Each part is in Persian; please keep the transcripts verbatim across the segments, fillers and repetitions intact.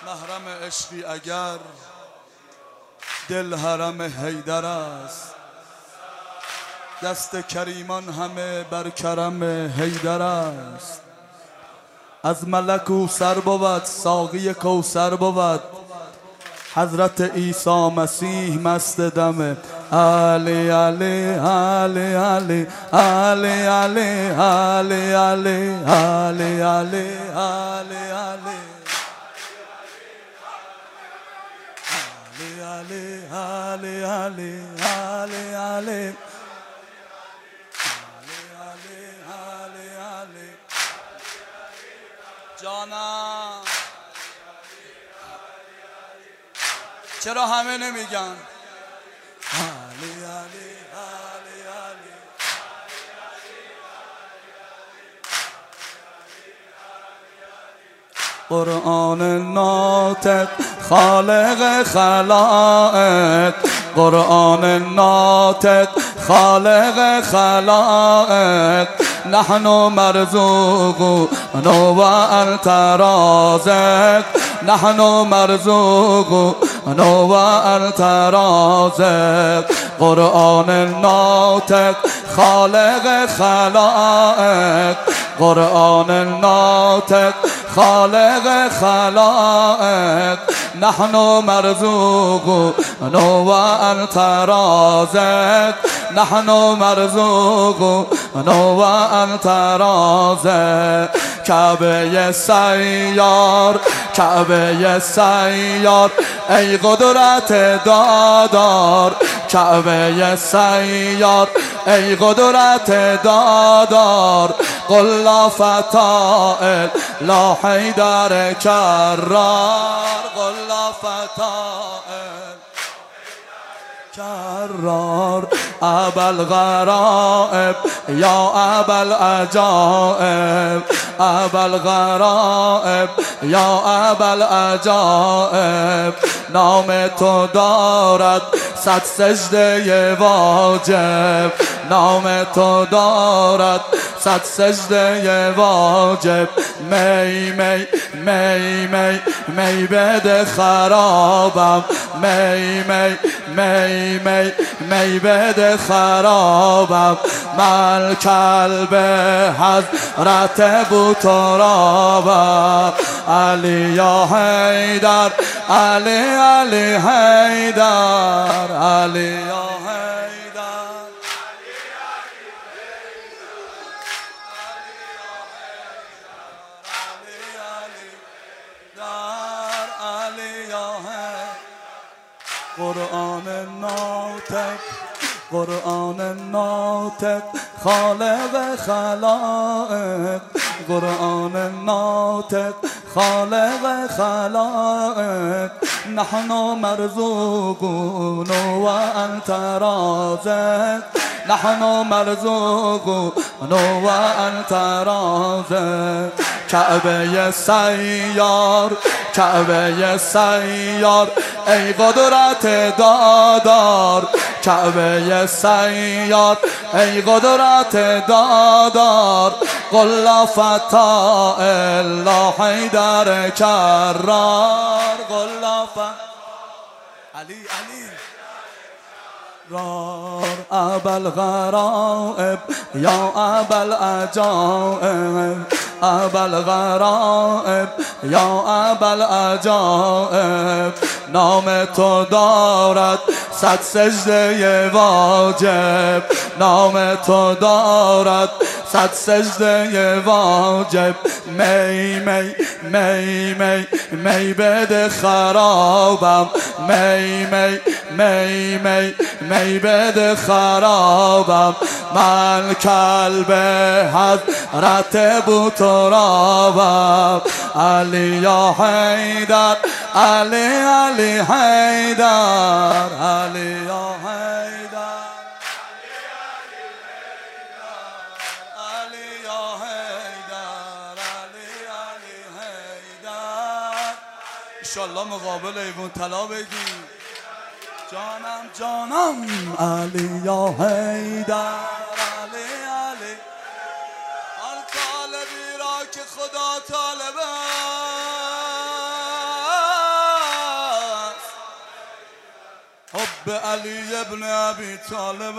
محرم عشقی اگر دل حرم حیدر است، دست کریمان همه بر کرم حیدر است. از ملک او سر بود، ساقی کوثر بود، حضرت عیسی مسیح مست دم علی علی علی علی علی علی علی علی علی علی علی علی علی علی علی علی علی علی جانم. چرا همه نمیگن علی علی علی علی؟ قرآن ناطق خالق خلائق، قرآن ناطق خالق خلائق، نحن مرزوقون و انت رازق، نحن مرزوقون و انت رازق. قرآن ناطق خالق خلائق، قرآن ناطق خالق خلائق، نحن مرزوقون و انت رازق، نحن مرزوقون و انت رازق. کعبه سیار، کعبه سیار، ای قدرت دادار، کعبه سیار، ای قدرت دادار، قل لا فتائل لا حیدر کرار، قل لا فتائل کرار. ابا الغرائب یا ابا العجائب، ابا الغرائب یا ابا العجائب، نام تو دارد صد سجده واجب، نام تو دارد صد سجده واجب. می می می می می بده خرابم، می می می می می بده خرابم، من کلب حضرت بوترابم. علی یا حیدر، علی علی حیدر، علی یا حیدر، قرآن ناطق، قرآن ناطق خالق خلائق، قرآن ناطق خالق خلائق، نحن مرزوقون و انت رازق، نحن مرزوقون و انت رازق. کعبه سیار، کعبه سیار، ای قدرت دادار، کعبه سیار، ای قدرت دادار، قل لا فتائل لا حیدر کرار، قل لا فتائل علی علی رار. ابا الغرائب یا ابا العجائب، ابا الغرائب یا ابا العجائب، نام تو دارد صد سجده واجب، نام تو دارد صد سجده واجب. می می می می می بده خرابم، می می می می می بده خرابم، من کلب حضرت بوترابم. علی یا حیدر، علی علی حیدر، علی یا حیدر، علی یا حیدر، علی علی حیدر. انشالله مقابل ایوان طلا بگی جانم جانم. علی یا حیدر، علی علی. آن طالبی را که خدا طالبه به علی ابن ابی طالب.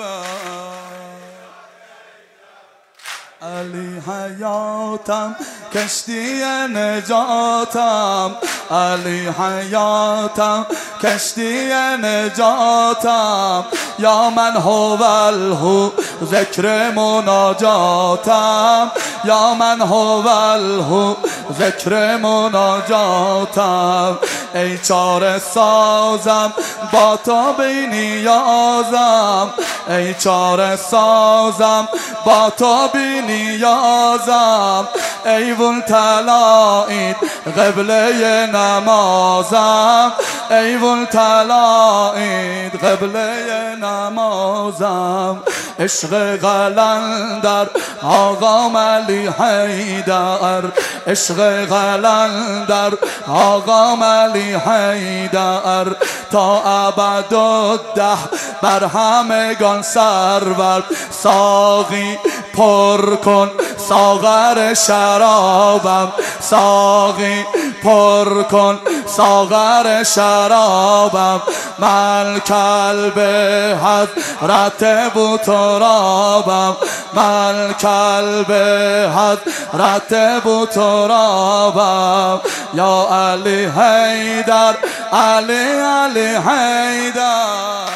علی حیاتم کشتی نجاتم، علی حیاتم کشتی نجاتم، یا من هو الهو ذکر مناجاتم، یا من هو الهو ذکر مناجاتم. ای چاره سازم با تو بی نیازم، ای چاره سازم با تو بی نیازم، ایوون طلایید قبله نمازم، ایوون طلایید قبله نمازم. عشق قلندر آقام علی حیدر، عشق قلندر آقام علی حیدر، تا ابدالده بر همگان سرور. ساقی پر کن ساغر شرابم، ساقی پر کن ساغر شرابم. من کلب حضرت بوترابم، من کلب حضرت بوترابم. یا علی حیدر، علی علی حیدر.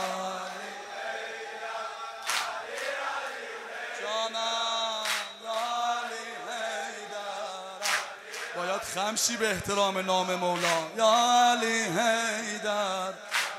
باید خمشی به احترام نام مولا. یا علی حیدر.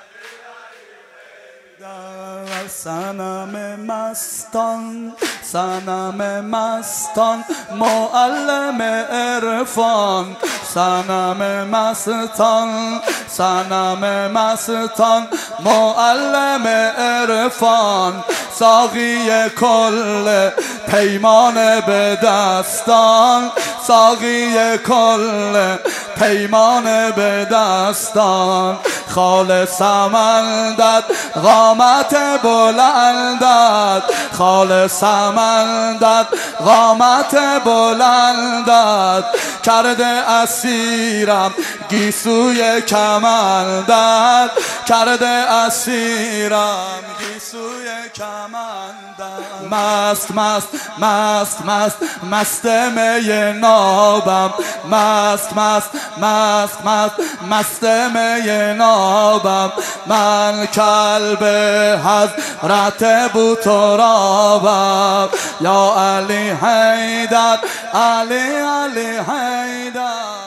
در صنم مستان، صنم مستان معلم عرفان، صنم مستان، صنم مستان معلم عرفان. ساقی کل پیمان به دستان، ساقی کل پیمان به دستان. خال سمندت قامت بلندت، خال سمندت قامت بلندت، کرده اسیرم گیسوی کمندت، کرده اسیرم گیسوی کمندت. مست مست مست مست مست می نابم، مست مست مست مست مست می نابم. من کلب حضرت بوترابم. یا علی حیدر، علی علی حیدر.